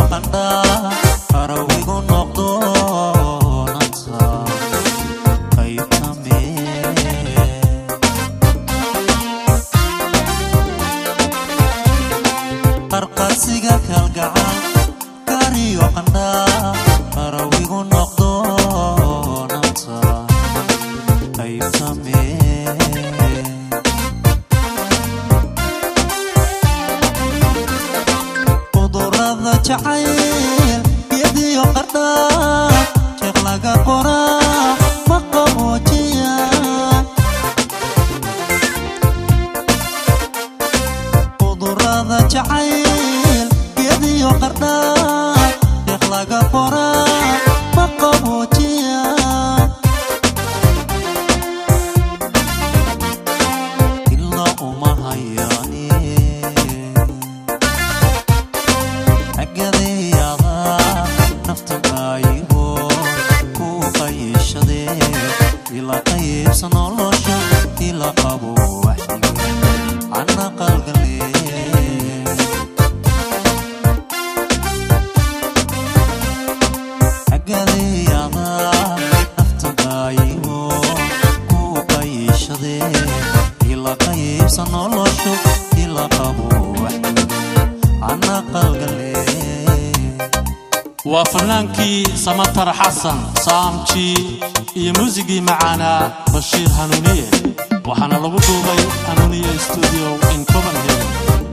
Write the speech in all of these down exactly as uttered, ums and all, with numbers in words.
qandha arawigu noqdo nanta qaytame qarqasiga kalgacal kariyo qandha arawigu noqdo nanta qaytame jacayl yadiyo qardha sheekh laga qoraa ma qaboojiya qudurada jacayl yadiyo qardha sheekh laga qoraa ma qaboojiya ilaa uma hayaani ila qaybsan nolosha ila qabo waxdiga ana qalgale agadiyada naftagaayo ku qayshade ila qaybsan nolosha ila qabo waxdiga ana qalgale وفنانكي سمطر حسن سامشي iyo muusigii macaana Bashiir Hanuuniye waxaana lagu duubay Hanuuniye Studio in Copenhagen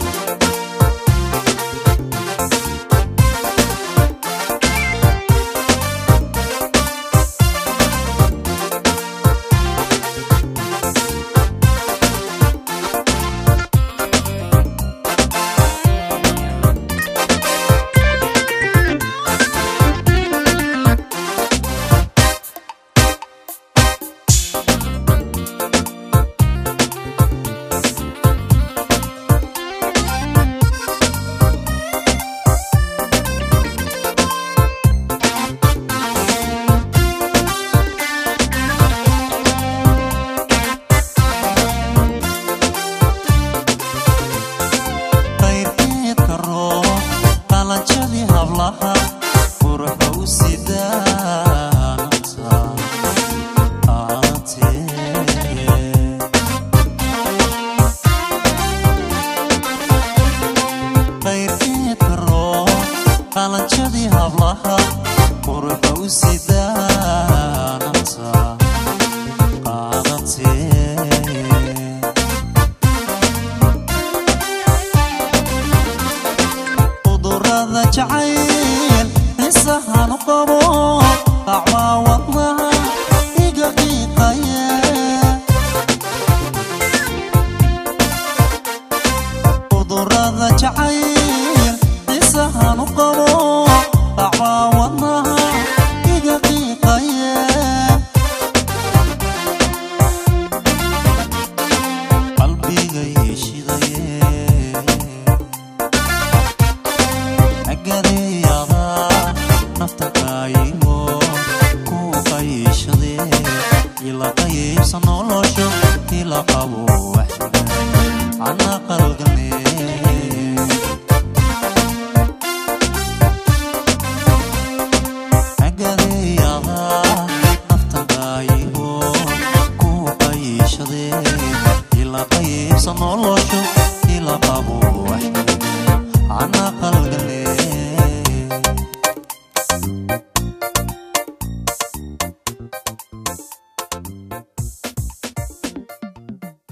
qalanjadii hablaha quruxda u sidaananta qaadatee qudurada jacayl xiisahan u qabo dacwaa wadnaha iga qiiqaye qudurada jacayl xiisahan u qabo dacwaa wadnaha iga qiiqaye qalbiga yeeshidaye agadiyada naftagaayo ku qayshade ila qaybsan nolosha ila qabo waxdiga ana qalgane agadiyada naftagaayo ku qayshade ila qaybsan nolosha ila qabo waxdiga ana qalgane